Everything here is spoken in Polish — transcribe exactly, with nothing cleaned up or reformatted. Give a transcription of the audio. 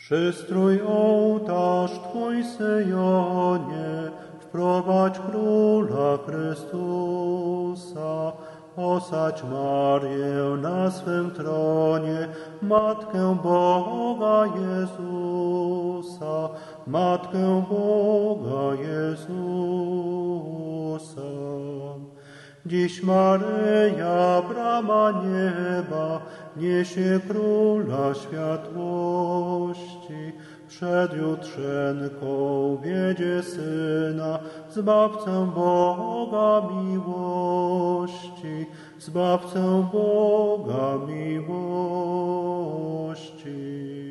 Przystrój ołtarz Twój, Syjonie, wprowadź Króla Chrystusa. Osadź Marię na swym tronie, Matkę Boga Jezusa, Matkę Boga Jezusa. Dziś Maryja, brama nieba, niesie Króla światłości. Przed jutrzenką wiedzie Syna, Zbawcę Boga miłości, Zbawcę Boga miłości.